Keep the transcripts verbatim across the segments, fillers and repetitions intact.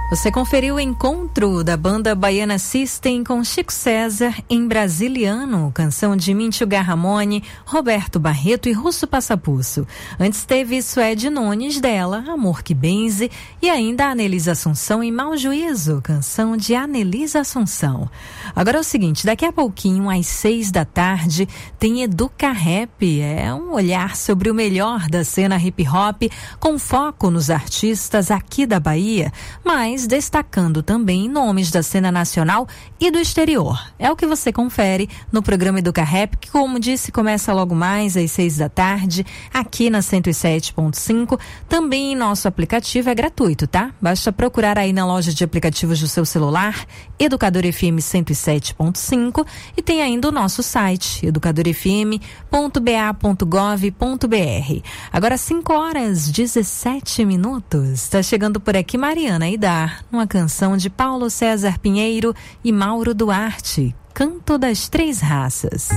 Você conferiu o encontro da banda Baiana System com Chico César em Brasiliano, canção de Míntio Garramone, Roberto Barreto e Russo Passapusso. Antes teve Suede Nunes dela, Amor que Benze, e ainda Anelisa Assunção em Mau Juízo, canção de Anelisa Assunção. Agora é o seguinte, daqui a pouquinho, às seis da tarde, tem Educa Rap, é um olhar sobre o melhor da cena hip hop, com foco nos artistas aqui da Bahia, mas destacando também nomes da cena nacional e do exterior. É o que você confere no programa Educa Rap, que, como disse, começa logo mais às seis da tarde, aqui na cento e sete ponto cinco. Também nosso aplicativo é gratuito, tá? Basta procurar aí na loja de aplicativos do seu celular, Educador F M cento e sete ponto cinco, e tem ainda o nosso site, educador f m ponto b a ponto gov ponto b r. Agora cinco horas e dezessete minutos. Está chegando por aqui Mariana Idar, uma canção de Paulo César Pinheiro e Mauro Duarte, Canto das Três Raças.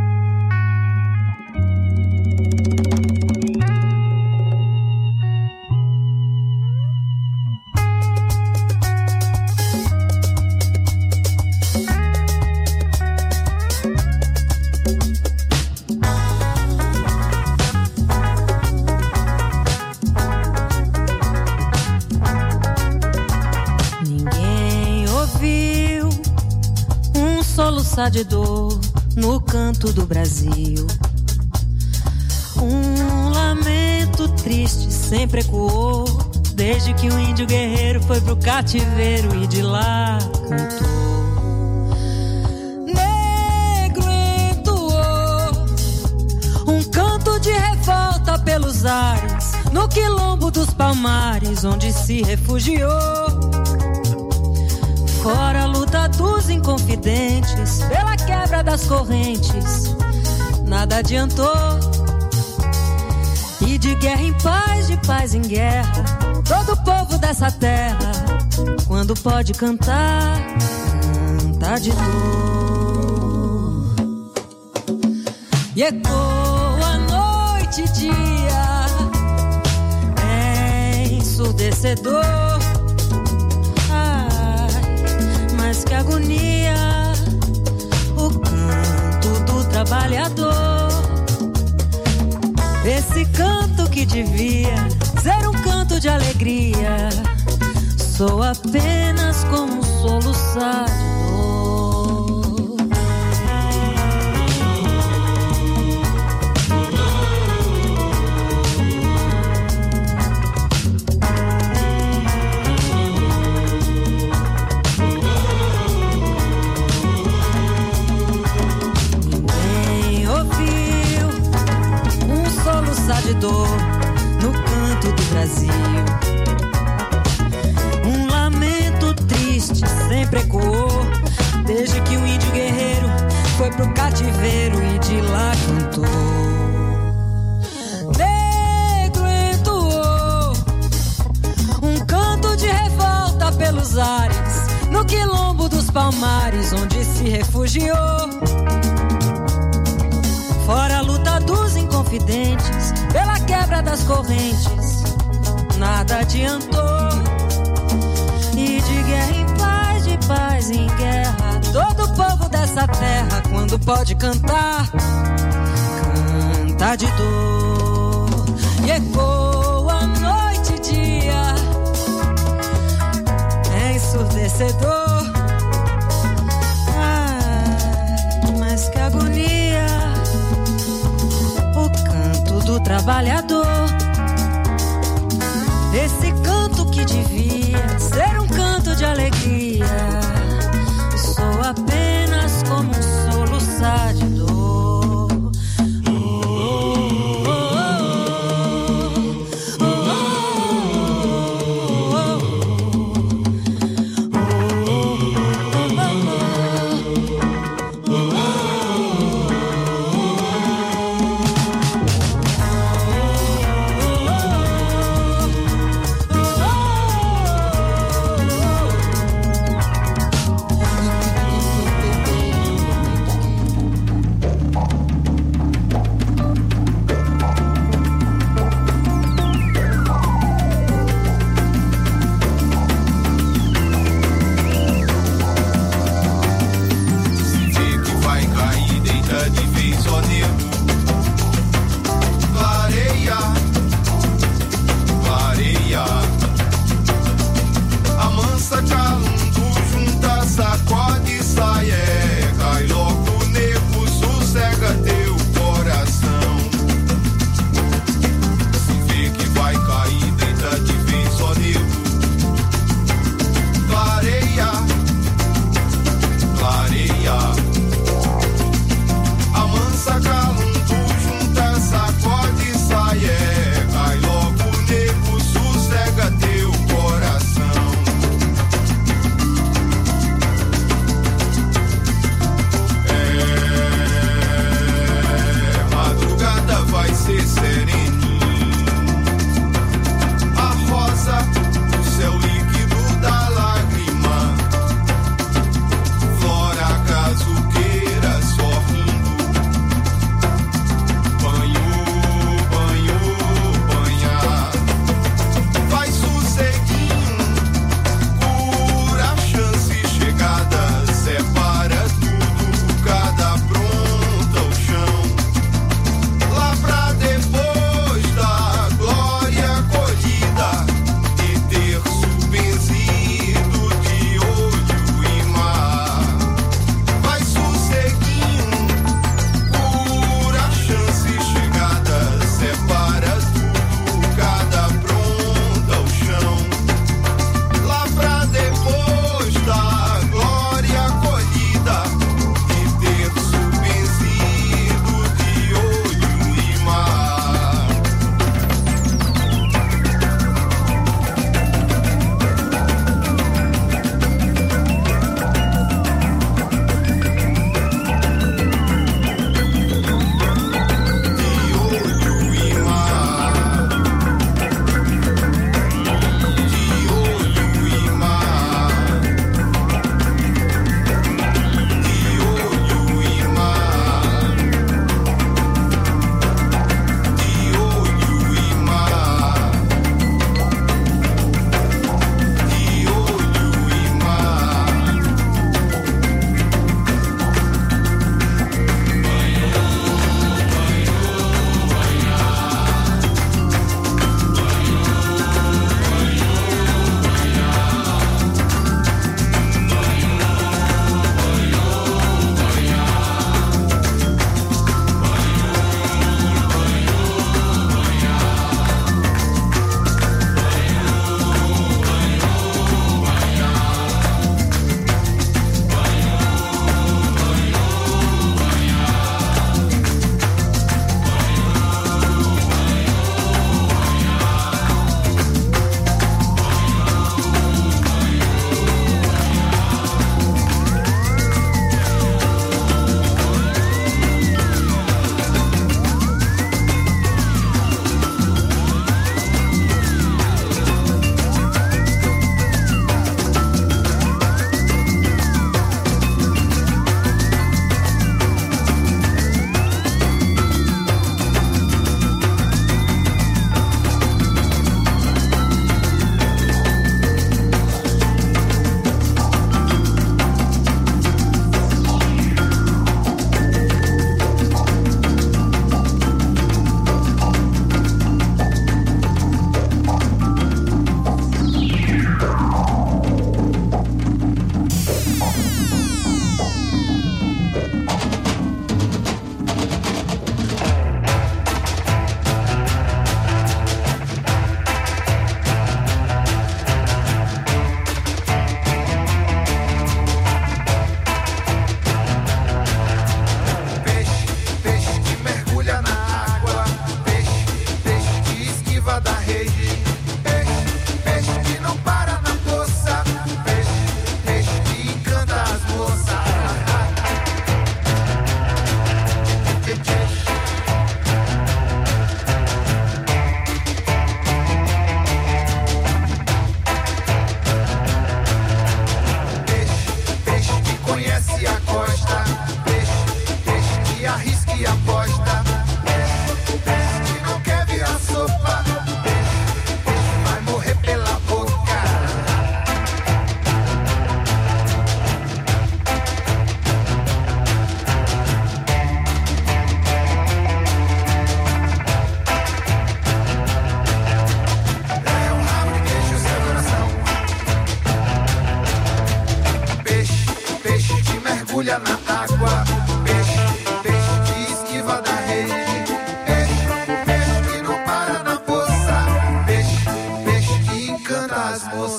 Soluçar de dor no canto do Brasil. Um lamento triste sempre ecoou, desde que o índio guerreiro foi pro cativeiro e de lá cantou. Negro entoou um canto de revolta pelos ares, no quilombo dos Palmares, onde se refugiou. Fora a luta dos inconfidentes, pela quebra das correntes, nada adiantou. E de guerra em paz, de paz em guerra, todo povo dessa terra, quando pode cantar, canta de dor. E ecoa a noite e dia, é ensurdecedor. Mas que agonia, o canto do trabalhador. Esse canto que devia ser um canto de alegria, soa apenas como um soluçar de dor. De dor no canto do Brasil. Um lamento triste sempre ecoou, desde que o índio guerreiro foi pro cativeiro e de lá cantou. Negro entoou um canto de revolta pelos ares, no quilombo dos Palmares, onde se refugiou. Fora a luta dos inconfidentes, pela quebra das correntes, nada adiantou. E de guerra em paz, de paz em guerra, todo povo dessa terra, quando pode cantar, canta de dor. E ecoa a noite e dia, é ensurdecedor. Ai, mas que agonia, do trabalhador. Esse canto que devia ser um canto de alegria, soa apenas como um soluçar de dor. vez, ó nego. Clareia, clareia. Amansa calundu, junta, sacode, sai, é. Cai logo, nego, sossega teu coração. Se vê que vai cair, deita de vez, ó nego. Clareia, clareia. Amansa calundu,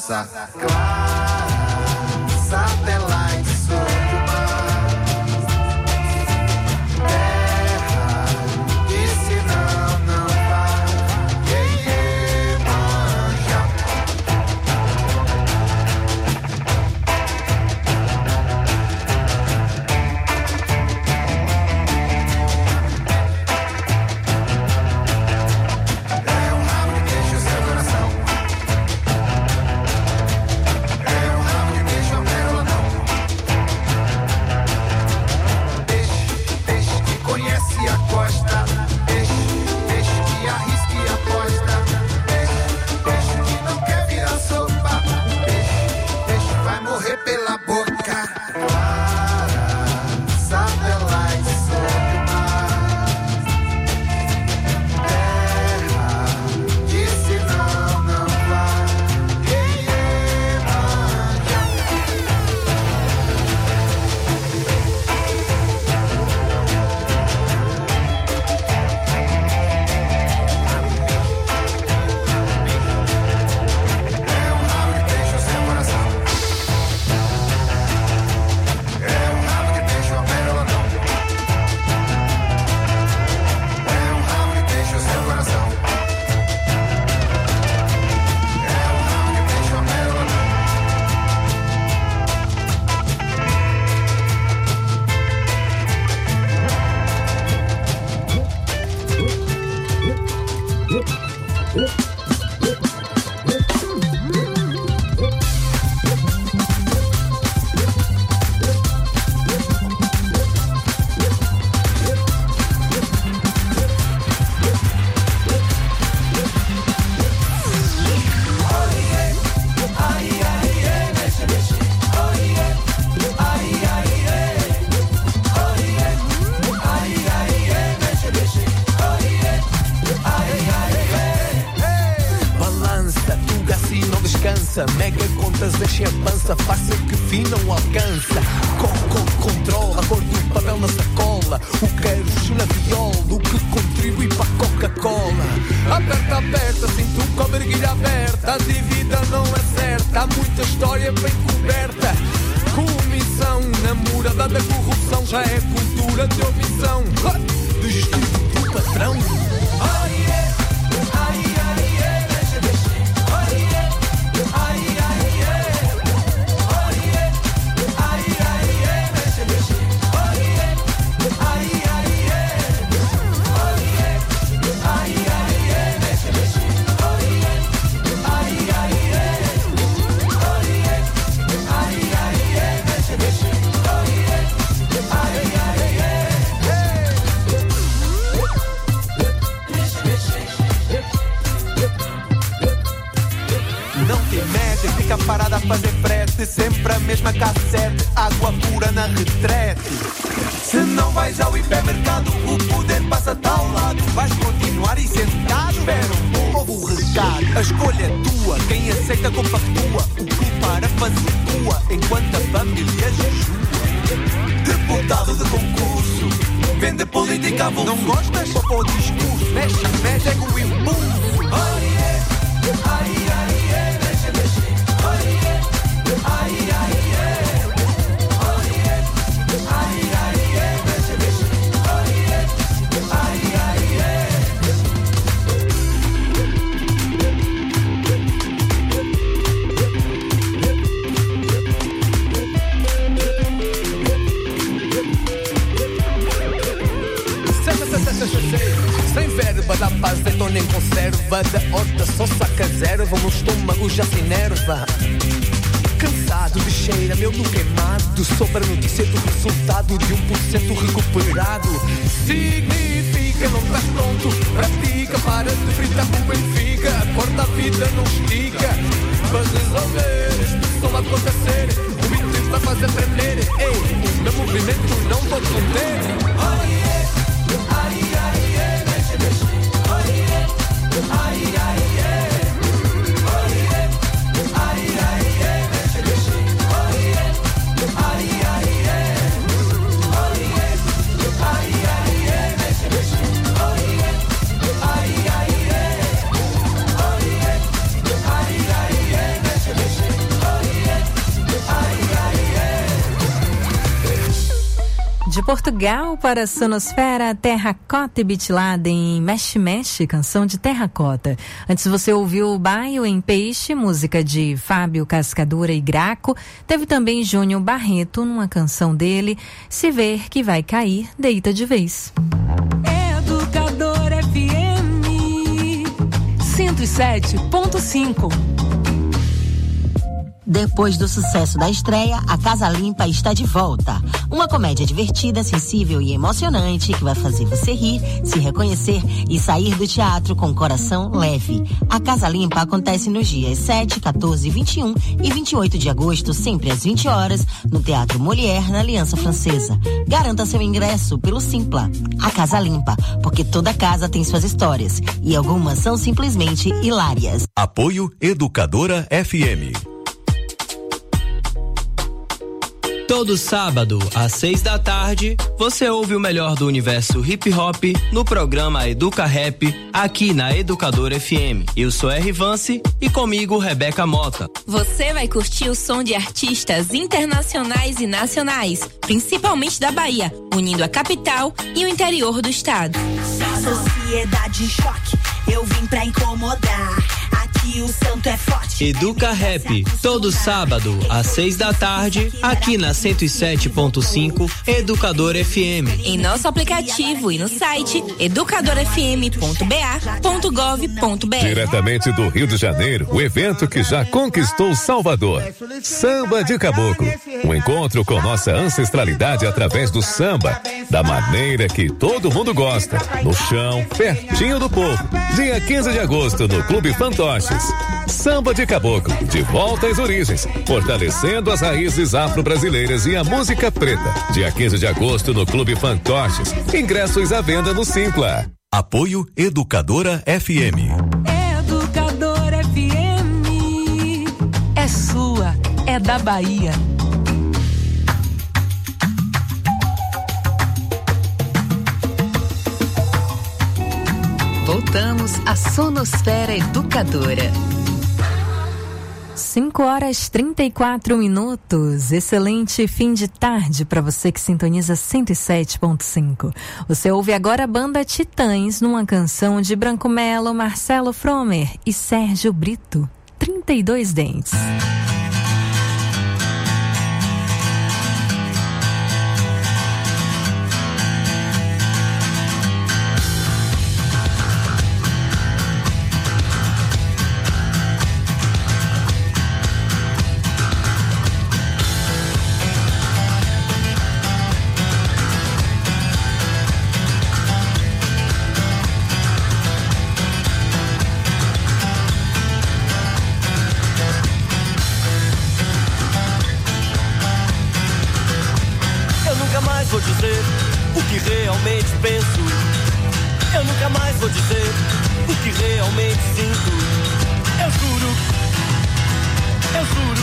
Coça clara, satélite sobre o mar. Terra, disse não, não vai. Yeah, yeah, manja. É um rabo que deixa o seu coração. É um rabo que deixa a pérola não. Peixe, peixe que conhece a costa. Peixe, peixe que arrisca e aposta. Peixe, peixe que não quer virar sopa. Peixe, peixe vai morrer pela boca. Clara, satélite sobre o mar. Terra, disse não, não vai. Yeah, yeah, manja. É um rabo que deixa o seu coração. É um rabo que deixa a pérola não. É um rabo que deixa o seu coração. É um rabo que deixa a pérola não. Balança, tuga assim não descansa. Mega contas enchem a pança, faça que fim não alcança. Coco controla a cor do papel na sacola. O queijo na viola, o que contribui para a Coca-Cola. Aperta, aperta, sinto como erguilha aberta. A dívida não é certa, há muita história bem coberta. Comissão, namorada da corrupção. Já é cultura de omissão. Destino do patrão. Não tem média, fica parada a fazer frete. Sempre a mesma cassete, água pura na retrete. Se não vais ao hipermercado, o poder passa-te ao lado. Vais continuar aí sentado, espera um pouco o recado. A escolha é tua, quem aceita compactua. O que para tua, enquanto a família jejua. Deputado de concurso, vende política a bolso. Não gostas? Só para o discurso, mexe, mexe, é com o impulso. Sem verba dá para azeitona nem conserva. Da horta só saca zero. O meu estômago já se enerva. Cansado de cheira, meu do queimado. Sobre a notícia do resultado de um por cento recuperado. Significa não estás pronto. Pratica, para de fritar com o Benfica. Acorda, a vida não estica. Para resolver isto só vai acontecer. O intuito vai fazer tremer. Ei, o meu movimento não pode conter. Mexe, mexe. Portugal para a Sonosfera, Terracota e Bitladen, Mexe Mexe, canção de Terracota. Antes você ouviu o Baio em Peixe, música de Fábio Cascadura e Graco. Teve também Júnior Barreto, numa canção dele, Se Ver Que Vai Cair, Deita de Vez. Educador F M cento e sete ponto cinco. Depois do sucesso da estreia, A Casa Limpa está de volta. Uma comédia divertida, sensível e emocionante que vai fazer você rir, se reconhecer e sair do teatro com o coração leve. A Casa Limpa acontece nos dias sete, quatorze, vinte e um e vinte e oito de agosto, sempre às vinte horas, no Teatro Molière, na Aliança Francesa. Garanta seu ingresso pelo Simpla. A Casa Limpa, porque toda casa tem suas histórias e algumas são simplesmente hilárias. Apoio Educadora F M. Todo sábado, às seis da tarde, você ouve o melhor do universo hip hop no programa Educa Rap, aqui na Educadora F M. Eu sou R. Vance e comigo Rebeca Mota. Você vai curtir o som de artistas internacionais e nacionais, principalmente da Bahia, unindo a capital e o interior do estado. Sociedade em choque, eu vim pra incomodar. Aqui o santo é forte. Educa Rap, todo sábado, às seis da tarde, aqui na cento e sete ponto cinco, Educadora F M. Em nosso aplicativo e no site educadora f m ponto b a ponto gov ponto b r. Diretamente do Rio de Janeiro, o evento que já conquistou Salvador. Samba de Caboclo. Um encontro com nossa ancestralidade através do samba, da maneira que todo mundo gosta. No chão, pertinho do povo. Dia quinze de agosto, no Clube Fantoches. Samba de Caboclo, de volta às origens, fortalecendo as raízes afro-brasileiras e a música preta. Dia quinze de agosto, no Clube Fantoches. Ingressos à venda no Simpla. Apoio Educadora F M. Educador F M é sua, é da Bahia. Voltamos à Sonosfera Educadora. cinco horas e trinta e quatro minutos. Excelente fim de tarde para você que sintoniza cento e sete ponto cinco. Você ouve agora a banda Titãs numa canção de Branco Melo, Marcelo Fromer e Sérgio Brito, trinta e dois Dentes. Vou dizer o que realmente penso. Eu nunca mais vou dizer o que realmente sinto. Eu juro, eu juro.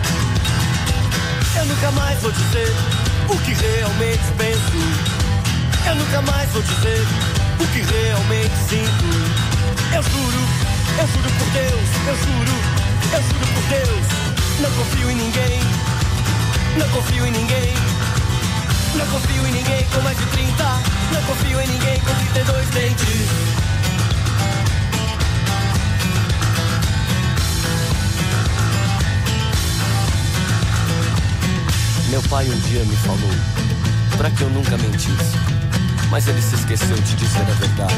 Eu nunca mais vou dizer o que realmente penso. Eu nunca mais vou dizer o que realmente sinto. Eu juro, eu juro por Deus, eu juro, eu juro por Deus. Não confio em ninguém, não confio em ninguém. Não confio em ninguém com mais de trinta. Não confio em ninguém com trinta e dois dentes. Meu pai um dia me falou pra que eu nunca mentisse, mas ele se esqueceu de dizer a verdade.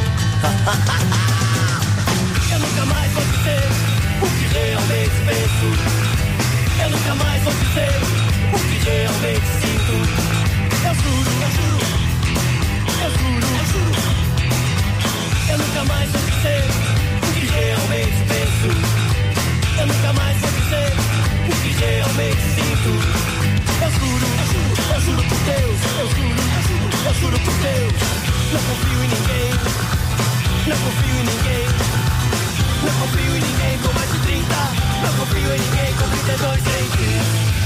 Eu nunca mais vou dizer o que realmente penso. Eu nunca mais vou dizer o que realmente sinto. Eu juro, eu juro, eu juro, eu juro. Eu nunca mais vou dizer o que realmente penso. Eu nunca mais vou dizer o que realmente sinto. Eu juro, eu juro, eu juro por Deus. Eu juro, eu juro, eu juro por Deus. Não confio em ninguém, não confio em ninguém. Não confio em ninguém com mais de trinta. Não confio em ninguém com trinta e dois dentes.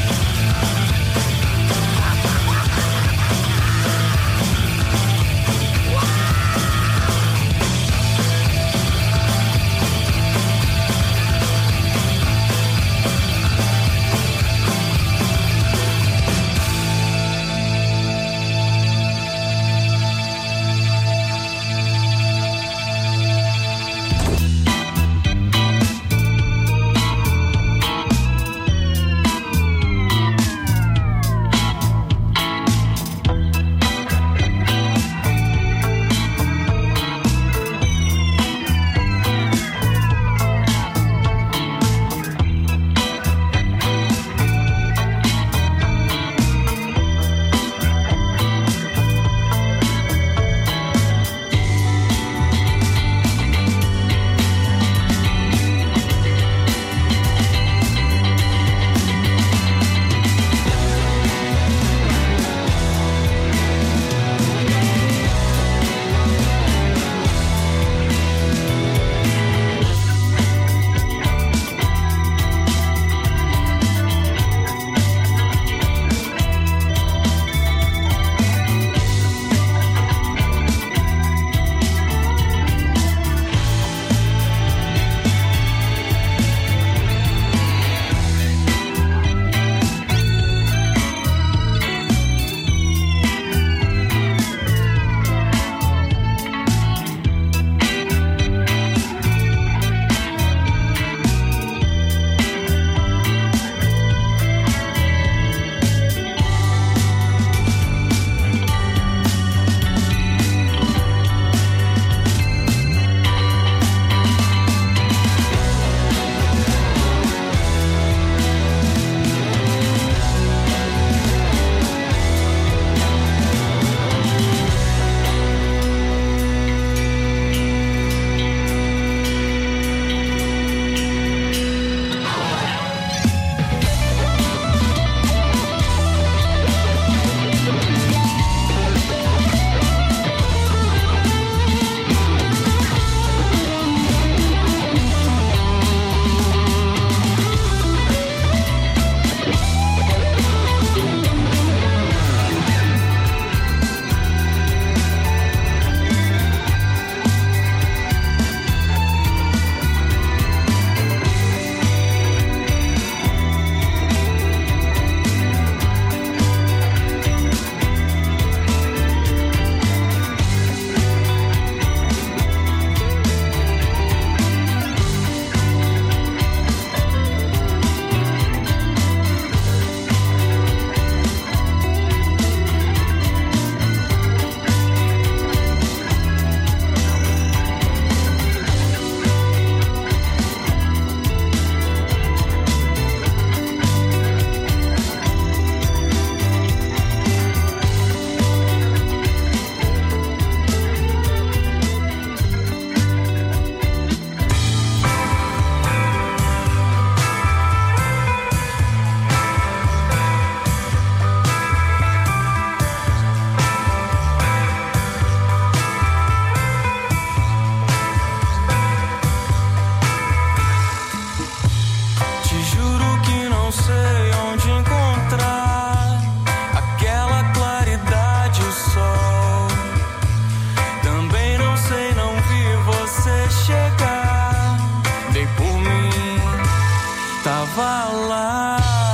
tava lá.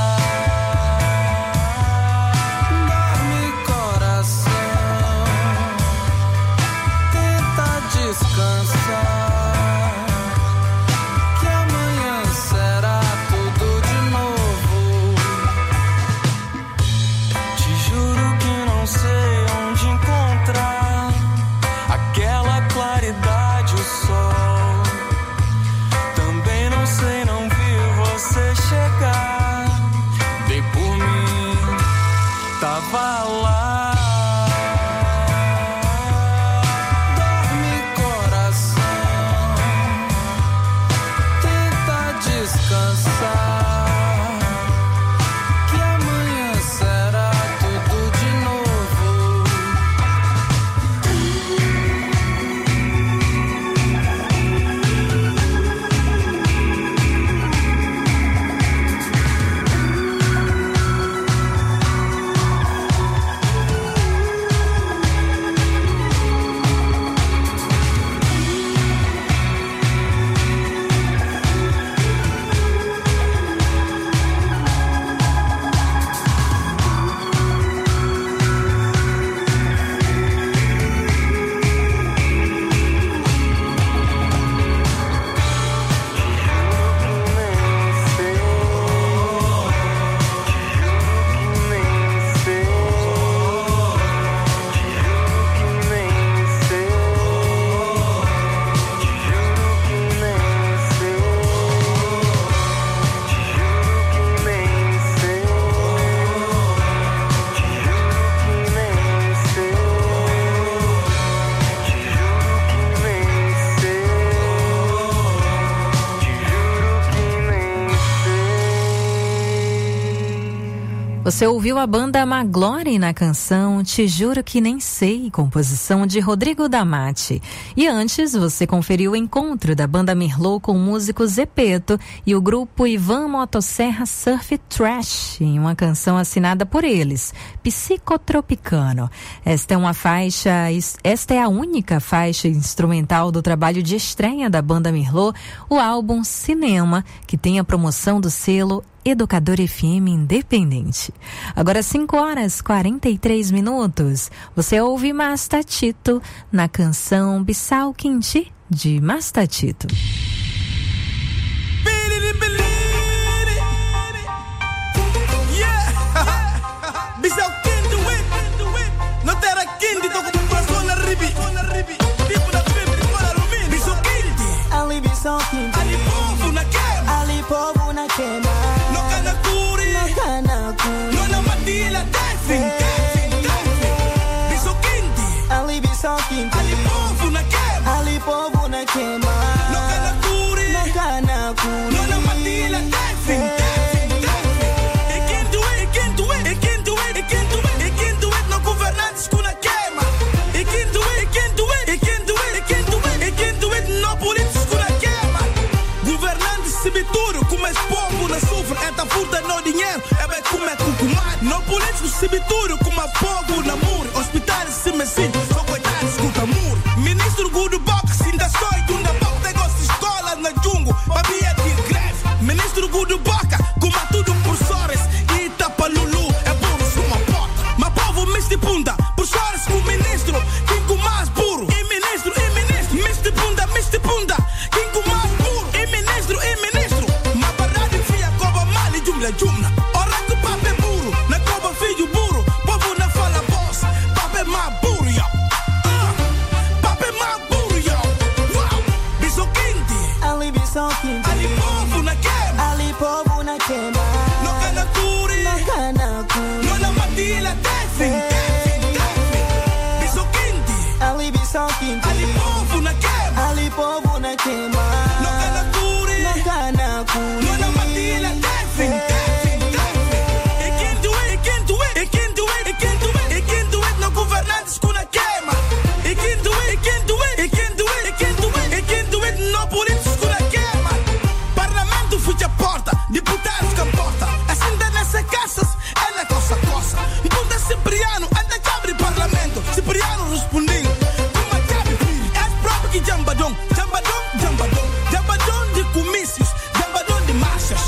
Você ouviu a banda Maglore na canção Te Juro Que Nem Sei, composição de Rodrigo Damati. E antes, você conferiu o encontro da banda Mirlô com o músico Zepeto e o grupo Ivan Motosserra Surf Trash, em uma canção assinada por eles, Psicotropicano. Esta é uma faixa, esta é a única faixa instrumental do trabalho de estreia da banda Mirlô, o álbum Cinema, que tem a promoção do selo Educadora F M Independente. Agora cinco horas e quarenta e três minutos. Você ouve Mastatito na canção Bissau Quinti de Mastatito. Bissau Quinti, não terá Quinti, tô com o coração na ribi. Tipo da febre, para alumínio. Bissau Quinti, ali Bissau Quinti, ali povo na queima, ali povo na queima. Nona Matila dancing, dancing, dancing. Bissau Quinti, ali Bissau Quinti, ali povo na queima, ali povo na queima. No canacuri, no canacuri. Nona Matila dancing, dancing, dancing. E quem do it, e quem do it, e quem do it, e quem do it, e quem do it, no governantes com na queima. E quem do it, e quem do it, e quem do it, e quem do it, e quem do it, no políticos com na queima. Governantes se bituro, como esse povo na sofre, é da furta no dinheiro. No político se bituro como a povo na muro. Hospitais se mesim, só coitados escuta muro. Ministro Gudo Box, ainda sói, ainda pouco negócio de escola na jungo, babia de greve. Ministro Gudo Boca, como tudo por sores, e tapa lulu, é burro, uma porta. Mas povo misto bunda, por sores com o ministro, quem com mais burro. E ministro, e ministro, misto bunda, misto bunda, quem com mais burro. E ministro, e ministro, mas barrado enfia coba mal e jumla jumla. Ali povo na queima, ali povo na queima. No canacuri, no canacuri. Nona Matila dancing, dancing, dancing. Bissau Quinti, ali Bissau Quinti, ali povo na queima, ali povo na queima. No canacuri, no canacuri. Nona Matila dancing, dancing, dancing. E quem do it, e quem do it, e quem do it, e quem do it, e quem do it, no governantes com na queima. E quem do it, e quem do it, e quem do it, e quem do it, e quem do it, no políticos. Fuja porta, deputados que porta. Assim da nessa caças, é na coça coça. Bunda Cipriano, anda que abre parlamento. Cipriano respondendo, como a chave filho. É próprio que jambadão, jambadão, jambadão. Jambadão de comícios, jambadão de marchas.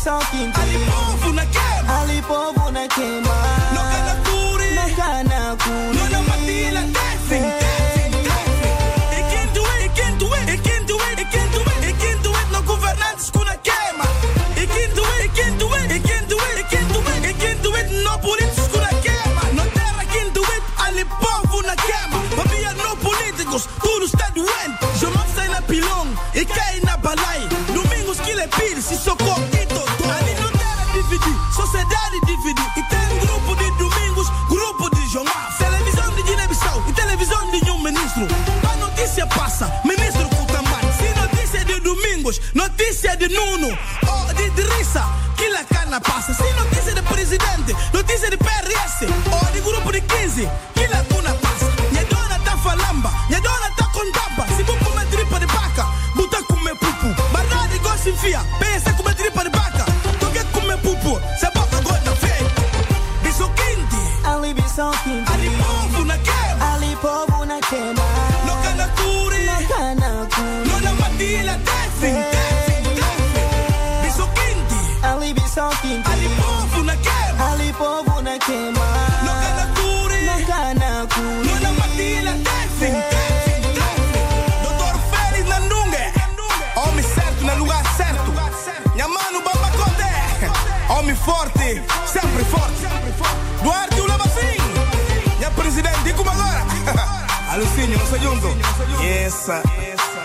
só quem Ali povo na queima, ali povo na queima. No cana curi, no cana curi. No na matila dancing, dancing, dancing. He can do it, he can do it, he can do it, he can do it, he can do it. No governantes com na queima. He can do it, he can do it, he can do it, he can do it, he can do it. No políticos com na queima. No terra can do it, ali povo na queima. Babia no políticos, tudo está doente. Jamás sai na pilão e cai na balai. Domingos que lhe pire, se socorre e todo. Ali não terra dividir, sociedade dividir. E tem grupo de domingos, grupo de jornais. Televisão de Guiné-Bissau e televisão de um ministro. A notícia passa, ministro Kutamban. Se notícia de domingos, notícia de Nuno ou de Drissa, que la cana passa. Se notícia de presidente, notícia de P R S ou de grupo de quinze, que la cuna passa. Minha dona tá falamba, minha dona tá com tapa. Se vou comer tripa de vaca, botar comer pupu. Bardade gosta enfia, pensa comer tripa de vaca. Tu quer comer pupu, se a boca gota feia. Bicho quente, ali bicho quente. Ali povo na queima, ali povo na queima. No cana curi, no cana curi. No na matila dancing, dancing, dancing. Bicho quente, ali bicho quente. Ali povo na queima, ali povo na queima. No cana curi, no cana curi. No na matila dancing, dancing, dancing. Doutor Félix Nandungue, homem certo no lugar certo. Minha mano Baba Conde, homem forte, sempre forte. Duarte o Lavacim, minha presidente, e como agora? Alucínio, não sei junto. Essa, essa.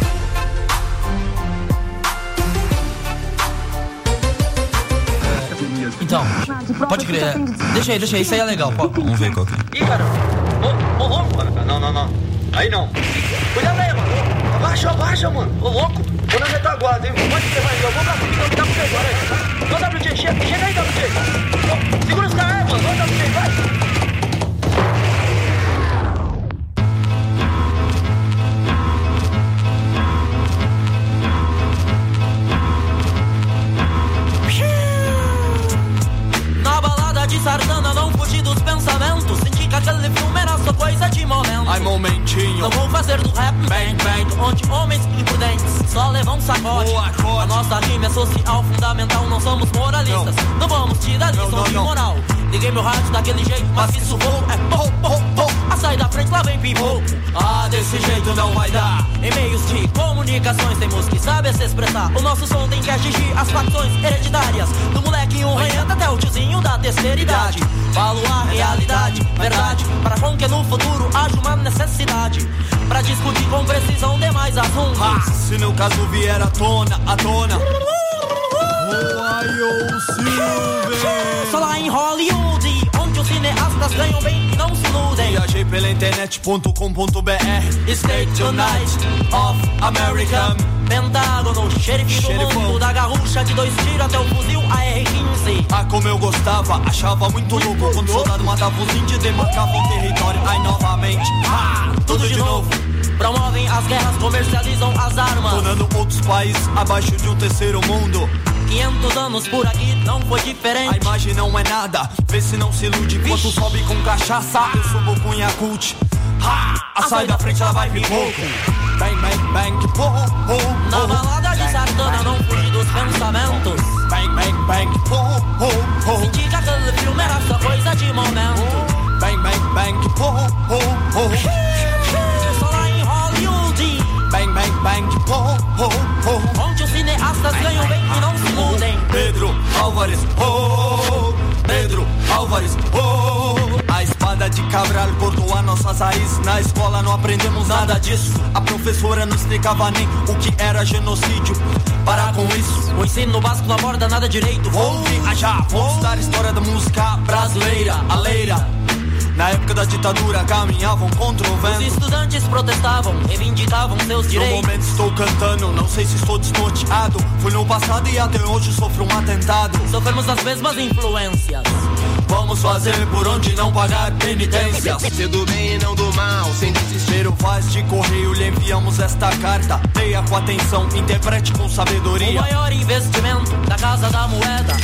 Então, pode crer. Deixa aí, deixa aí, isso aí é legal. Pô. Vamos ver qual que é. Ih, cara. Ô, ô, louco, mano. Não, não, não. Aí não. Cuidado aí, mano. Abaixa, abaixa, mano. Ô, louco. Vou na retaguarda, hein? Pode ser, vai. Eu vou pra frente, eu vou dar pro agora aí. Ô, W J, chega, chega aí, W J. Ô, segura os caras aí, mano. Ô, W J, vai. Sardana, não fugi dos pensamentos. Senti que aquele filme era só coisa de momento. Ai, momentinho. Não vou fazer do rap bang bang, onde homens imprudentes só levam sacode. A nossa rima é social, fundamental, não somos moralistas. Não, não vamos te dar lição não, não, de moral. Liguei meu rádio daquele jeito, mas que sufoco é pou, pou, pou. A sair da frente lá vem pipoco. Ah, desse jeito não vai dar. Em meios de comunicações temos que saber se expressar. O nosso som tem que atingir as facções hereditárias. Do molequinho ranhento até o tiozinho da terceira idade. Falo a realidade, verdade, para com que no futuro haja uma necessidade pra discutir com precisão demais assuntos. Ah, se no caso vier à tona, à tona. Ohio Silver. Só lá em Hollywood, onde os cineastas ganham bem e não se iludem. Viajei pela internet ponto com ponto b r. State United of America. Pentágono, xerife do Xerifão. mundo. Da garrucha de dois tiros até o fuzil A R quinze. Ah, como eu gostava, achava muito louco quando o soldado matava os índios e demarcava o território. Aí novamente, ah, tudo de novo. Promovem as guerras, comercializam as armas, tornando outros países abaixo de um terceiro mundo. quinhentos anos por aqui não foi diferente. A imagem não é nada, vê se não se ilude. Enquanto sobe com cachaça, eu subo com Yakult. Ha! A sai da frente ela vai pipoco. Bang, bang, bang, po, po, po. Na balada de Sardana não fugi dos pensamentos. Bang, bang, bang, po, po, po. Senti que aquele filme era só coisa de momento. Bang, bang, bang, po, po, po. Só lá em Hollywood. Bang, bang, bang, po, po, po. Onde os cineastas ganham bem e não se iludem. Pedro Álvares, oh, Pedro Álvares, oh. A espada de Cabral cortou as nossas raízes. Na escola não aprendemos nada disso. A professora não explicava nem o que era genocídio. Para com isso, o ensino básico não aborda nada direito. Vou viajar, vou estudar a história da música brasileira, a leira. Na época da ditadura caminhavam contra o vento. Os estudantes protestavam, reivindicavam seus direitos. No momento estou cantando, não sei se estou desnorteado. Foi no passado e até hoje sofro um atentado. Sofremos as mesmas influências. Vamos fazer por onde não pagar penitências. Ser do bem e não do mal, sem desespero. Faz de correio, lhe enviamos esta carta. Leia com atenção, interprete com sabedoria. O maior investimento da Casa da Moeda, através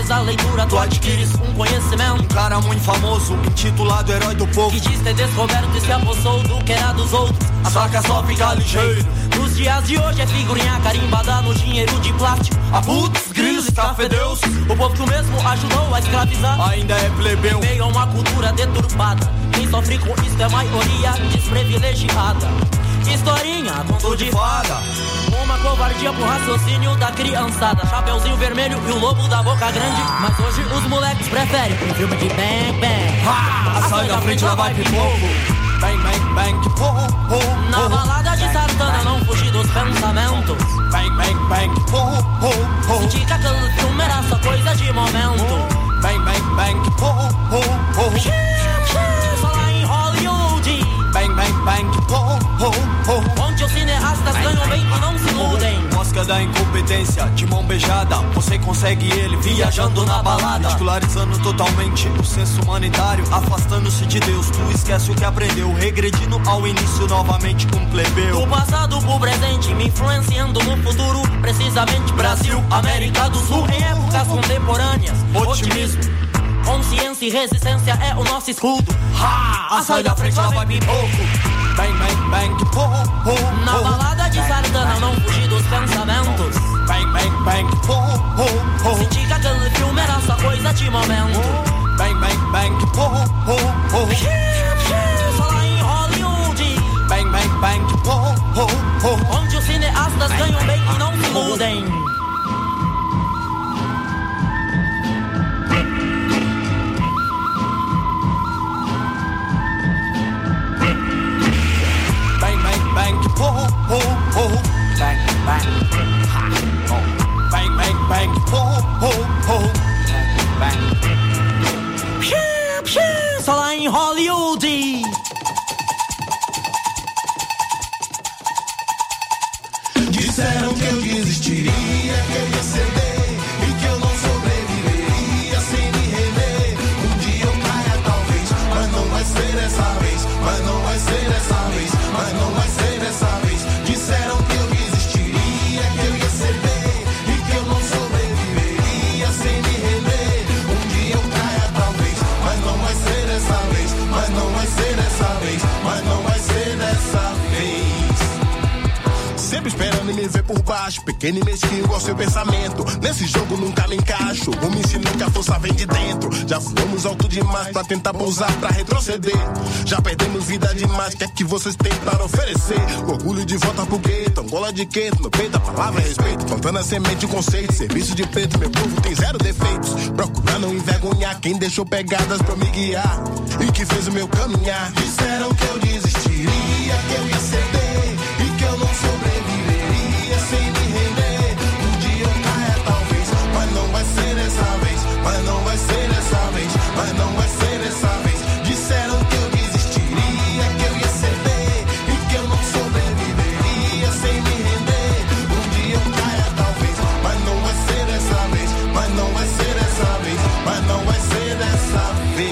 através da leitura tu adquires um conhecimento. Um cara muito famoso, intitulado Herói do Povo, que diz ter descoberto e se apossou do que era dos outros. A saca só fica ligeiro. Nos dias de hoje é figurinha carimbada no dinheiro de plástico. A putz, grilos e cafedeus. O povo que o mesmo ajudou a escravizar ainda é plebeu. Meio a uma cultura deturpada. Quem sofre com isso é maioria desprivilegiada. Historinha, conto de fada. Uma covardia pro raciocínio da criançada. Chapeuzinho vermelho e o lobo da boca grande. Mas hoje os moleques preferem um filme de bang bang. Ha! A sai da frente lá vai pipoco. Bang, bang, bang, oh, oh, oh. Na balada de Santana não fugir dos pensamentos. Bang, bang, bang, oh, oh, oh. Sentir que aquele filme era só coisa de momento. Bang, bang, bang, oh, oh, oh. Só lá em Hollywood. Bang, bang, bang, oh, oh, oh. Onde os cineastas ganham bem e não se iludem. Mosca da incompetência, de mão beijada. Você consegue ele viajando na balada. Ridicularizando totalmente o senso humanitário. Afastando-se de Deus, tu esquece o que aprendeu. Regredindo ao início novamente um plebeu. Do passado pro presente, me influenciando no futuro. Precisamente Brasil, América do Sul. Em épocas contemporâneas, otimismo, consciência e resistência é o nosso escudo. Ha! A sai da frente ela vai pipoco. Bang, bang, bang, oh, oh, oh. Na balada de Santana não fugir dos pensamentos. Bang, bang, bang, oh, oh, oh. Sentir que aquele filme era só coisa de momento. Bang, bang, bang, oh, oh, oh. Só lá em Hollywood. Bang, bang, bang, oh, oh, oh. Onde os cineastas ganham bem e não se iludem. Bang, oh, oh, oh. Bang, bang, ha, oh. Bang, bang, bang, oh, oh, oh. Bang, bang. Só lá em Hollywood. Disseram que eu desistiria, que eu ia ceder e que eu não sobreviveria sem me render. Um dia eu caia talvez, mas não vai ser dessa vez. Mas não vai ser dessa vez, mas não vai ser dessa vez. Disseram que eu desistiria, que eu ia ceder e que eu não sobreviveria sem me render. Um dia eu caia talvez, mas não vai ser dessa vez. Mas não vai ser dessa vez, mas não vai ser dessa vez. Sempre esperando me ver por baixo, pequeno e mesquinho igual seu pensamento. Nesse jogo nunca me encaixo, o me ensinou que a força vem de dentro. Já fomos alto demais pra tentar pousar, pra retroceder. Já perdemos vida demais, que é que vocês têm para oferecer? Orgulho de volta pro gueto, Angola de queto, no peito a palavra é respeito. Plantando a semente, o conceito, serviço de preto, meu povo tem zero defeitos. Procurar não envergonhar quem deixou pegadas pra me guiar e que fez o meu caminhar. Disseram que eu desistiria, que eu ia ceder e que eu não sobreviveria sem me render. Um dia eu caia talvez, mas não vai ser dessa vez. Mas não vai ser dessa vez, mas não vai ser dessa vez. Disseram que eu desistiria, que eu ia ceder e que eu não sobreviveria sem me render. Um dia eu caia talvez, mas não vai ser dessa vez. Mas não vai ser dessa vez, mas não vai ser dessa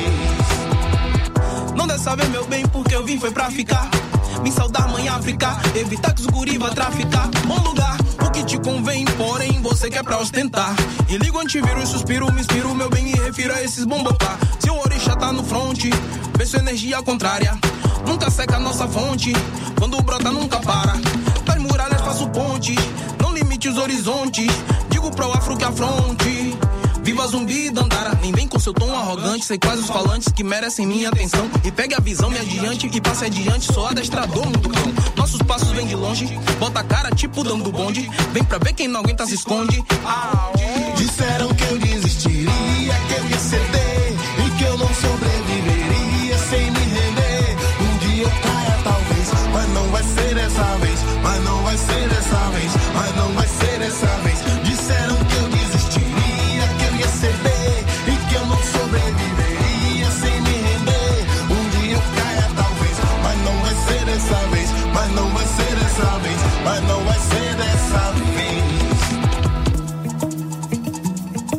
vez. Não dessa vez, meu bem, porque eu vim foi pra ficar. Vim saudar mãe África, evitar que os guri vá traficar. Bom lugar, o que te convém, porém você quer pra ostentar. E ligo antivírus, suspiro, me inspiro, meu bem, e refiro a esses bombopá. Se o orixá tá no fronte, vê sua energia contrária. Nunca seca a nossa fonte, quando brota nunca para. Das muralhas faço pontes, não limite os horizontes. Digo pro afro que afronte. Viva zumbi, Dandara, nem vem com seu tom arrogante. Sei quais os falantes que merecem minha atenção. E pegue a visão, me adiante e passe adiante. Sou adestrador, muito bom. Nossos passos vêm de longe, bota a cara tipo dando bonde. Vem pra ver quem não aguenta se esconde. Disseram que eu desistiria, que eu ia ceder e que eu não sobreviveria sem me render. Um dia eu caia talvez, mas não vai ser dessa vez. Mas não vai ser dessa vez, mas não vai ser dessa vez. Disseram que eu desistiria, que eu ia ceder e que eu não sobreviveria sem me render. Um dia eu caia talvez, mas não vai ser dessa vez. Mas não vai ser dessa vez, mas não vai ser dessa vez.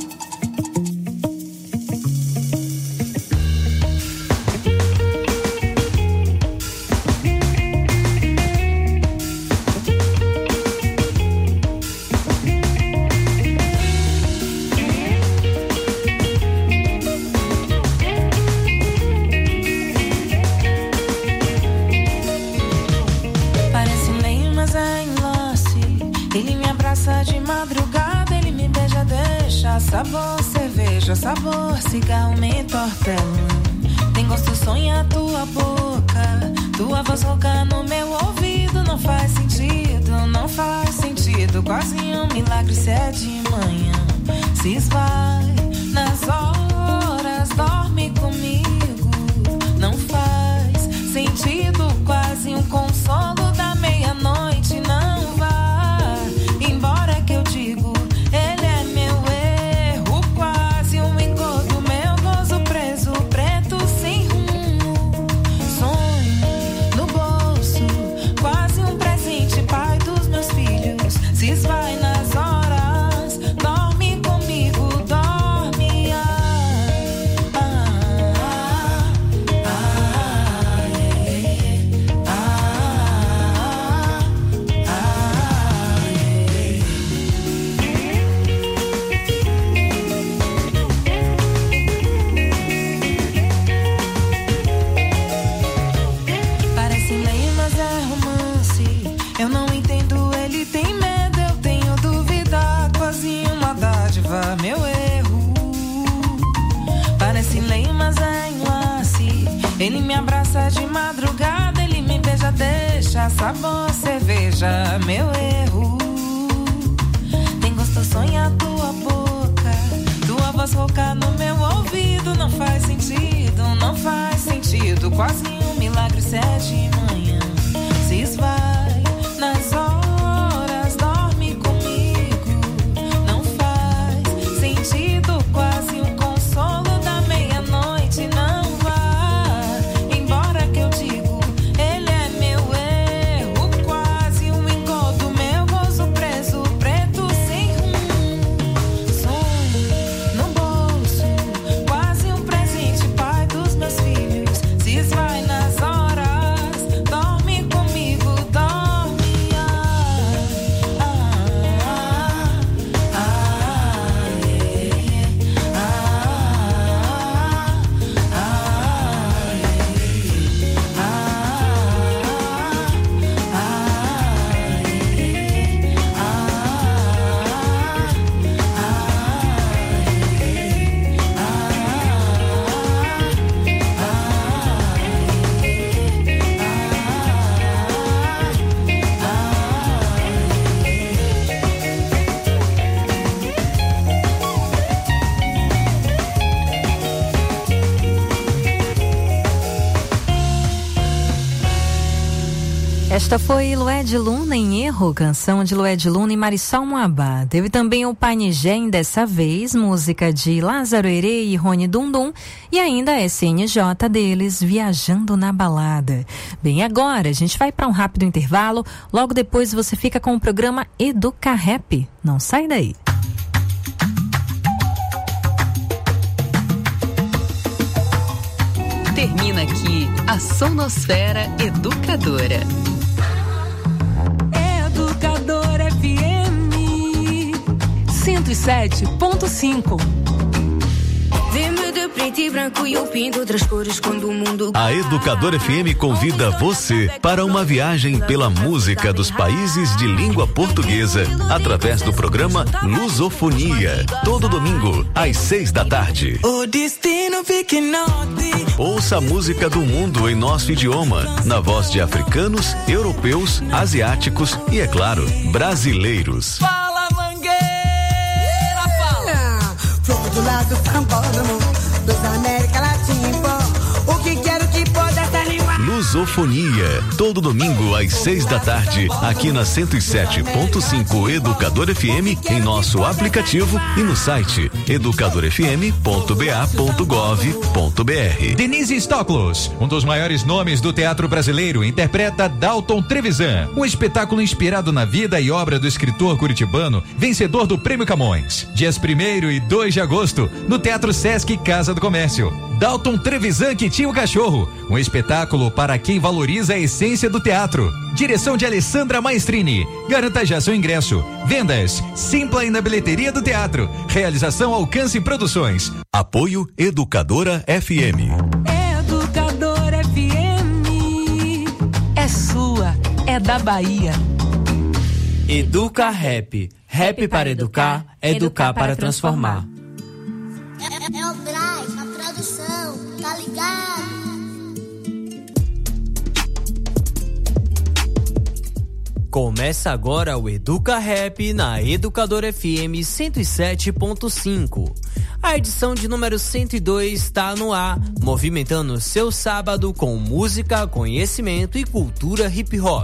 abraça de madrugada, ele me beija, deixa sabor, cerveja, sabor, cigarro, menta, hortelã. Tem gosto, sonha tua boca, tua voz rouca no meu ouvido. Não faz sentido, não faz sentido, quase um milagre se é de manhã. Se esvai nas horas, dorme comigo. Não faz sentido, quase um consolo da meia-noite. Não vá embora que eu digo, ele é meu erro, quase um engodo, meu gozo preso, preto sem rumo. Sonho no bolso, quase um presente, pai dos meus filhos. Se esvai nas horas, dorme comigo, dorme. Ah, ah, ah, ah, yeah, ah, ah, yeah. Parece lei, mas é romance. Eu não entendo, ele tem medo, eu tenho dúvida, quase uma dádiva, meu erro. Parece lei, mas é enlace. Ele me abraça de madrugada, ele me beija, deixa sabor, cerveja, meu erro. Tem gosto, sonha tua boca, tua voz rouca no meu ouvido. Não faz sentido, não faz sentido, quase um milagre se é de manhã. Se esvai nas horas, dorme comigo. Não faz sentido, quase um consolo da meia-noite. Não vá embora que eu digo, ele é meu erro, quase um engodo, meu gozo preso, preto sem rumo. Sonho no bolso, quase um presente, pai dos meus filhos. Se esvai nas horas, dorme comigo, dorme. Ah, ah, ah, ah, yeah, ah, ah, Esta foi Lued Luna em Erro, canção de Lued Luna e Marisol Moabá. Teve também o Panigém, dessa vez, música de Lázaro Herê e Rony Dundum, e ainda a S N J deles, Viajando na Balada. Bem, agora a gente vai para um rápido intervalo, logo depois você fica com o programa Educa Rap. Não sai daí. Termina aqui a Sonosfera Educadora. Educadora F M cento e sete ponto cinco. Vê-me de preto e branco e eu pinto outras cores quando o mundo... A Educadora F M convida você para uma viagem pela música dos países de língua portuguesa, através do programa Lusofonia, todo domingo, às seis da tarde. O destino fica norte. Ouça a música do mundo em nosso idioma, na voz de africanos, europeus, asiáticos e, é claro, brasileiros. Fala, Mangueira, fala! Flor do lado frambódromo, dos América Latina, o que quero que pode essa língua. Lusofonia, todo domingo às seis da tarde, aqui na cento e sete ponto cinco Educador F M, em nosso aplicativo e no site educador f m ponto b a ponto gov ponto b r. Denise Stoklos, um dos maiores nomes do teatro brasileiro, interpreta Dalton Trevisan, um espetáculo inspirado na vida e obra do escritor curitibano, vencedor do Prêmio Camões. Dias primeiro e dois de agosto, no Teatro Sesc Casa do Comércio. Dalton Trevisan, que tinha o cachorro, um espetáculo para quem valoriza a essência do teatro. Direção de Alessandra Maestrini. Garanta já seu ingresso. Vendas Simpla e na bilheteria do teatro. Realização Alcance Produções. Apoio Educadora F M. Educadora F M é sua, é da Bahia. Educa Rap. Rap para educar, educar para transformar. É, é o Braz, a produção, tá ligado? Começa agora o Educa Rap na Educador F M cento e sete ponto cinco. A edição de número cento e dois está no ar, movimentando seu sábado com música, conhecimento e cultura hip hop.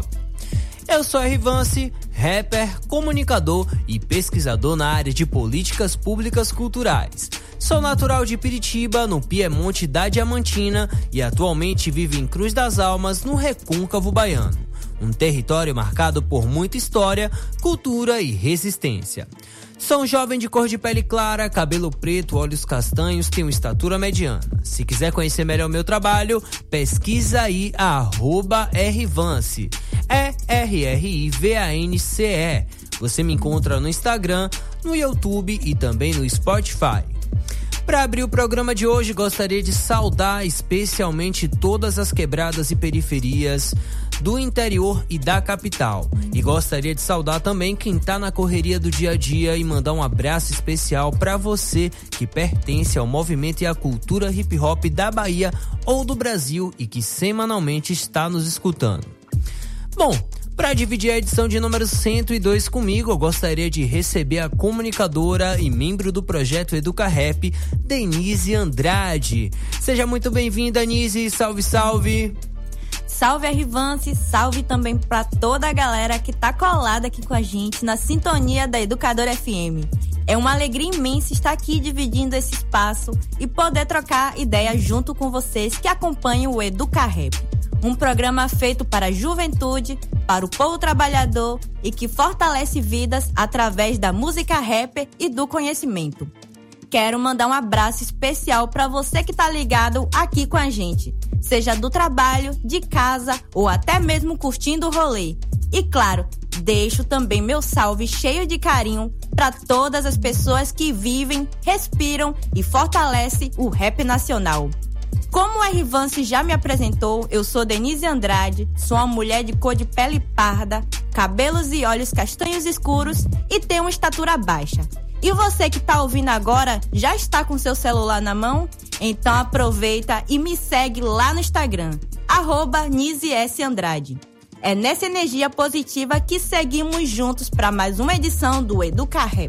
Eu sou R. Vance, rapper, comunicador e pesquisador na área de políticas públicas culturais. Sou natural de Piritiba, no Piemonte da Diamantina, e atualmente vivo em Cruz das Almas, no Recôncavo Baiano. Um território marcado por muita história, cultura e resistência. Sou um jovem de cor de pele clara, cabelo preto, olhos castanhos, tenho estatura mediana. Se quiser conhecer melhor o meu trabalho, pesquisa aí arroba rvance. É R R I V A N C E. Você me encontra no Instagram, no YouTube e também no Spotify. Para abrir o programa de hoje, gostaria de saudar especialmente todas as quebradas e periferias do interior e da capital. E gostaria de saudar também quem tá na correria do dia a dia e mandar um abraço especial para você que pertence ao movimento e à cultura hip hop da Bahia ou do Brasil e que semanalmente está nos escutando. Bom, para dividir a edição de número cento e dois comigo, eu gostaria de receber a comunicadora e membro do projeto Educa Rap, Denise Andrade. Seja muito bem-vinda, Denise. Salve, salve! Salve, R. Vance, salve também para toda a galera que tá colada aqui com a gente na sintonia da Educador F M. É uma alegria imensa estar aqui dividindo esse espaço e poder trocar ideias junto com vocês que acompanham o Educa Rap. Um programa feito para a juventude, para o povo trabalhador e que fortalece vidas através da música rap e do conhecimento. Quero mandar um abraço especial para você que tá ligado aqui com a gente, seja do trabalho, de casa ou até mesmo curtindo o rolê. E claro, deixo também meu salve cheio de carinho para todas as pessoas que vivem, respiram e fortalecem o rap nacional. Como o R. Vance já me apresentou, eu sou Denise Andrade, sou uma mulher de cor de pele parda, cabelos e olhos castanhos escuros e tenho uma estatura baixa. E você que tá ouvindo agora, já está com seu celular na mão? Então aproveita e me segue lá no Instagram, arroba Nise S. Andrade. É nessa energia positiva que seguimos juntos para mais uma edição do Educa Rap.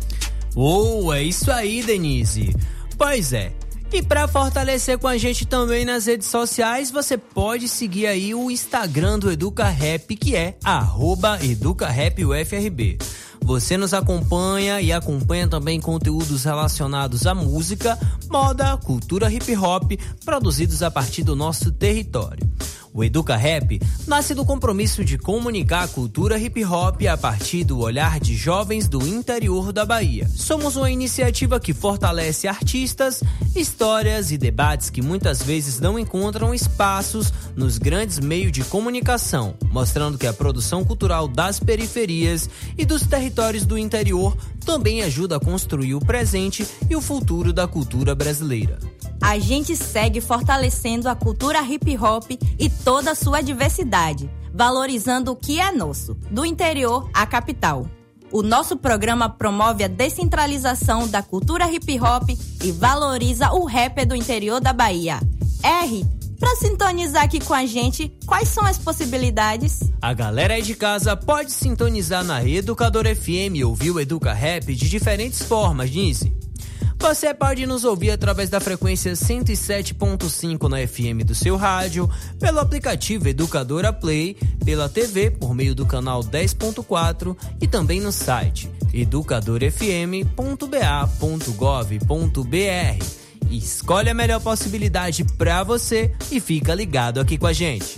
Oh, é isso aí, Denise. Pois é. E para fortalecer com a gente também nas redes sociais, você pode seguir aí o Instagram do Educa Rap, que é arroba Educa Rap U F R B. Você nos acompanha e acompanha também conteúdos relacionados à música, moda, cultura hip hop, produzidos a partir do nosso território. O Educa Rap nasce do compromisso de comunicar a cultura hip hop a partir do olhar de jovens do interior da Bahia. Somos uma iniciativa que fortalece artistas, histórias e debates que muitas vezes não encontram espaços nos grandes meios de comunicação, mostrando que a produção cultural das periferias e dos territórios do interior também ajuda a construir o presente e o futuro da cultura brasileira. A gente segue fortalecendo a cultura hip hop e toda a sua diversidade, valorizando o que é nosso, do interior à capital. O nosso programa promove a descentralização da cultura hip hop e valoriza o rap do interior da Bahia. R, para sintonizar aqui com a gente, quais são as possibilidades? A galera aí de casa pode sintonizar na Educador F M e ouvir o Educa Rap de diferentes formas, Nise. Você pode nos ouvir através da frequência cento e sete ponto cinco na F M do seu rádio, pelo aplicativo Educadora Play, pela T V por meio do canal dez ponto quatro e também no site educador f m ponto b a ponto gov ponto b r. Escolhe a melhor possibilidade para você e fica ligado aqui com a gente.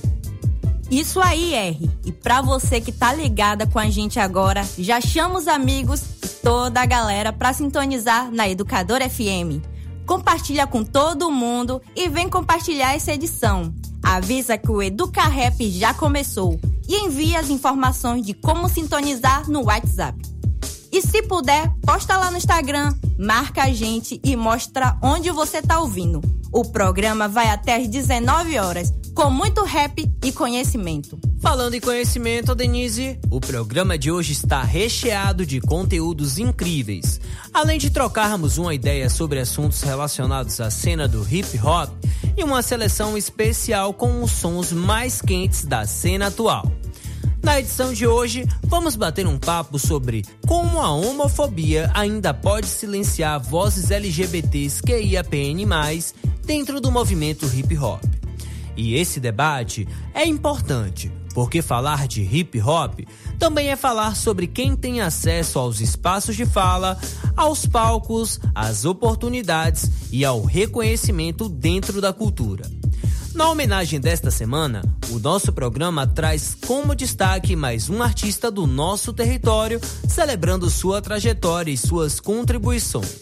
Isso aí, R. E pra você que tá ligada com a gente agora, já chama os amigos e toda a galera pra sintonizar na Educador F M. Compartilha com todo mundo e vem compartilhar essa edição. Avisa que o Educa Rap já começou e envia as informações de como sintonizar no WhatsApp. E se puder, posta lá no Instagram, marca a gente e mostra onde você tá ouvindo. O programa vai até às dezenove horas, com muito rap e conhecimento. Falando em conhecimento, Denise, o programa de hoje está recheado de conteúdos incríveis. Além de trocarmos uma ideia sobre assuntos relacionados à cena do hip hop e uma seleção especial com os sons mais quentes da cena atual. Na edição de hoje, vamos bater um papo sobre como a homofobia ainda pode silenciar vozes L G B Ts Q I A P N mais, dentro do movimento hip hop. E esse debate é importante, porque falar de hip hop também é falar sobre quem tem acesso aos espaços de fala, aos palcos, às oportunidades e ao reconhecimento dentro da cultura. Na homenagem desta semana, o nosso programa traz como destaque mais um artista do nosso território, celebrando sua trajetória e suas contribuições.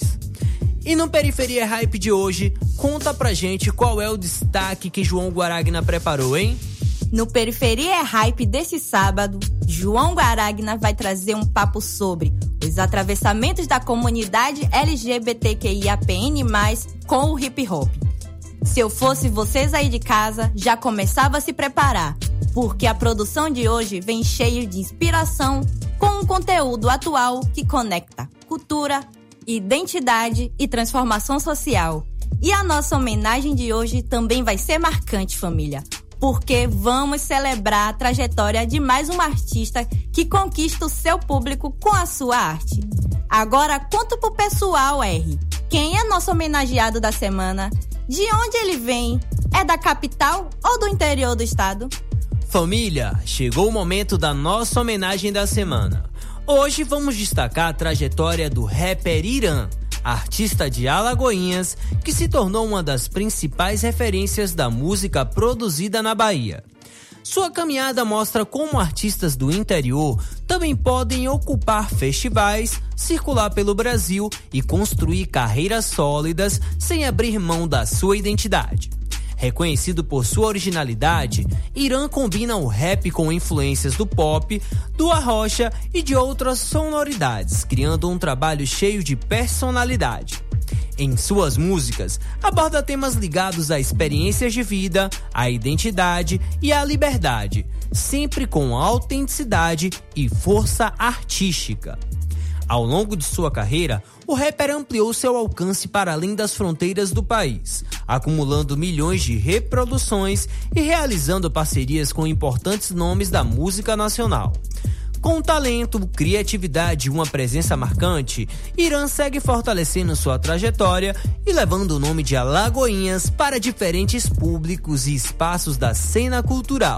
E no Periferia Hype de hoje, conta pra gente qual é o destaque que João Guaragna preparou, hein? No Periferia Hype desse sábado, João Guaragna vai trazer um papo sobre os atravessamentos da comunidade L G B T Q I A P N mais, com o hip hop. Se eu fosse vocês aí de casa, já começava a se preparar, porque a produção de hoje vem cheia de inspiração, com um conteúdo atual que conecta cultura, identidade e transformação social. E a nossa homenagem de hoje também vai ser marcante, família, porque vamos celebrar a trajetória de mais um artista que conquista o seu público com a sua arte. Agora conta pro pessoal, R, quem é nosso homenageado da semana? De onde ele vem? É da capital ou do interior do estado? Família, chegou o momento da nossa homenagem da semana. Hoje vamos destacar a trajetória do rapper Irã, artista de Alagoinhas, que se tornou uma das principais referências da música produzida na Bahia. Sua caminhada mostra como artistas do interior também podem ocupar festivais, circular pelo Brasil e construir carreiras sólidas sem abrir mão da sua identidade. Reconhecido por sua originalidade, Irã combina o rap com influências do pop, do arrocha e de outras sonoridades, criando um trabalho cheio de personalidade. Em suas músicas, aborda temas ligados a experiências de vida, à identidade e à liberdade, sempre com autenticidade e força artística. Ao longo de sua carreira, o rapper ampliou seu alcance para além das fronteiras do país, acumulando milhões de reproduções e realizando parcerias com importantes nomes da música nacional. Com talento, criatividade e uma presença marcante, Irã segue fortalecendo sua trajetória e levando o nome de Alagoinhas para diferentes públicos e espaços da cena cultural.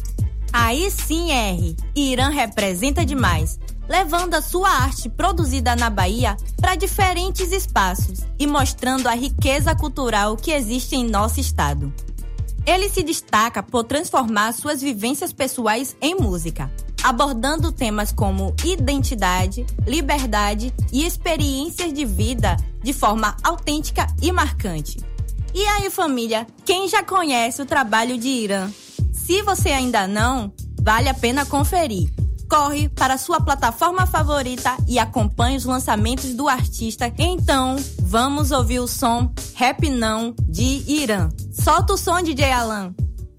Aí sim, R, Irã representa demais, levando a sua arte produzida na Bahia para diferentes espaços e mostrando a riqueza cultural que existe em nosso estado. Ele se destaca por transformar suas vivências pessoais em música, abordando temas como identidade, liberdade e experiências de vida de forma autêntica e marcante. E aí, família, quem já conhece o trabalho de Irã? Se você ainda não, vale a pena conferir. Corre para sua plataforma favorita e acompanhe os lançamentos do artista. Então, vamos ouvir o som Rap Não de Irã. Solta o som, D J Alan.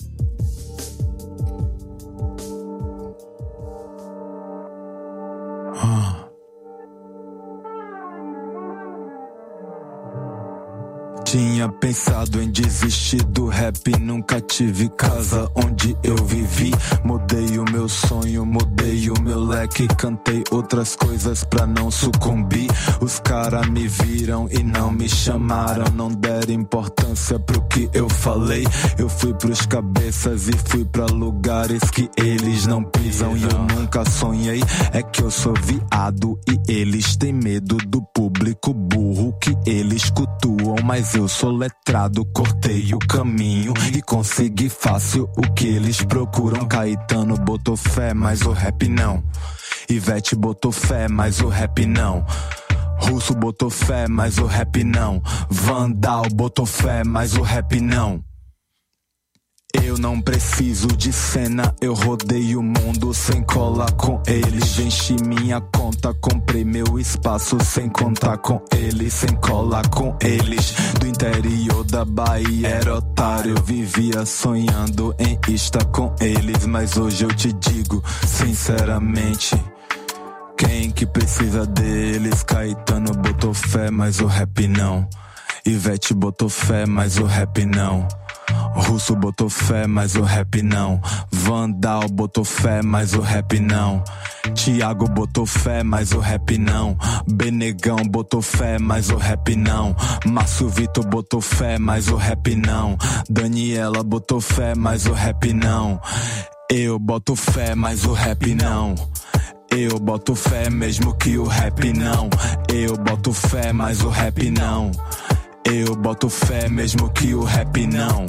Tinha pensado em desistir do rap, nunca tive casa onde eu vivi. Mudei o meu sonho, mudei o meu leque, cantei outras coisas pra não sucumbir. Os caras me viram e não me chamaram, não deram importância pro que eu falei. Eu fui pros cabeças e fui pra lugares que eles não pisam. E eu nunca sonhei, é que eu sou viado e eles têm medo do público burro que eles cultuam. Mas eu sou letrado, cortei o caminho e consegui fácil o que eles procuram. Caetano botou fé, mas o rap não. Ivete botou fé, mas o rap não. Russo botou fé, mas o rap não. Vandal botou fé, mas o rap não. Eu não preciso de cena, eu rodei o mundo sem colar com eles. Enchi minha conta, comprei meu espaço sem contar com eles, sem colar com eles. Do interior da Bahia era otário, vivia sonhando em estar com eles. Mas hoje eu te digo, sinceramente, quem que precisa deles? Caetano botou fé, mas o rap não. Ivete botou fé, mas o rap não. Russo botou fé, mas o rap não. Vandal botou fé, mas o rap não. Thiago botou fé, mas o rap não. Benegão botou fé, mas o rap não. Márcio Vitor botou fé, mas o rap não. Daniela botou fé, mas o rap não. Eu boto fé, mas o rap não. Eu boto fé mesmo que o rap não. Eu boto fé, mas o rap não. Eu boto fé mesmo que o rap não.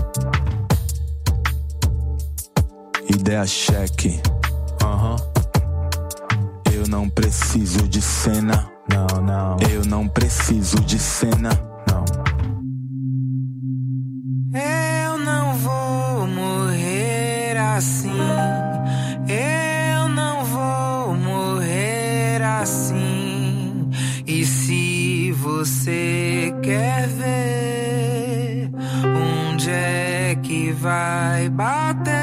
Ideia cheque. Aham. Uhum. Eu não preciso de cena. Não, não. Eu não preciso de cena. Não. Eu não vou morrer assim. Eu não vou morrer assim. E se você quer ver onde é que vai bater?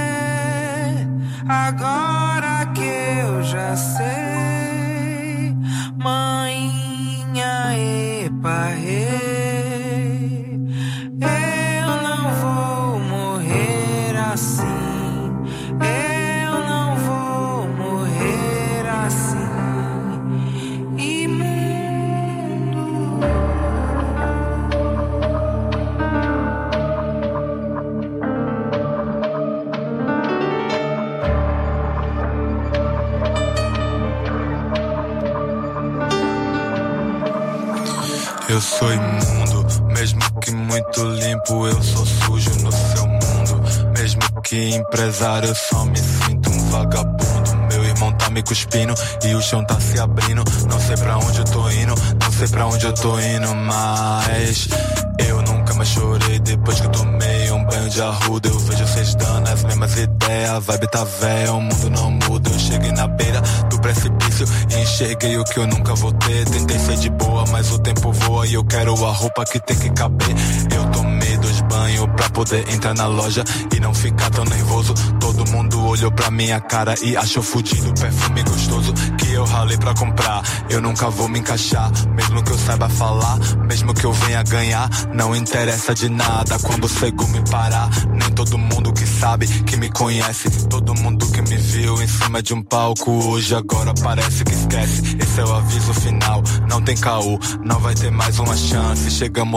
Agora que eu já sei, maninha eparrei. Eu não vou morrer assim. Eu não vou morrer assim. Eu sou imundo, mesmo que muito limpo, eu sou sujo no seu mundo. Mesmo que empresário, eu só me sinto um vagabundo. Meu irmão tá me cuspindo e o chão tá se abrindo. Não sei pra onde eu tô indo, não sei pra onde eu tô indo, mas eu nunca mais chorei depois que eu tomei um banho de arruda. Eu vejo vocês dando as mesmas ideias, a vibe tá velha, o mundo não muda. Eu cheguei na beira do precipício e enxerguei o que eu nunca vou ter. Tentei ser de boa, mas o tempo voa e eu quero a roupa que tem que caber. Eu tomei dois banhos pra poder entrar na loja e não ficar tão nervoso. Todo mundo olhou pra minha cara e achou fudido o perfume gostoso que eu ralei pra comprar. Eu nunca vou me encaixar, mesmo que eu saiba falar, mesmo que eu venha ganhar, não interessa de nada quando o cego me parar. Nem todo mundo que sabe, que me conhece, todo mundo que me viu em cima de um palco hoje agora parece que esquece. Esse é o aviso final, não tem caô, não vai ter mais uma chance. Chegamos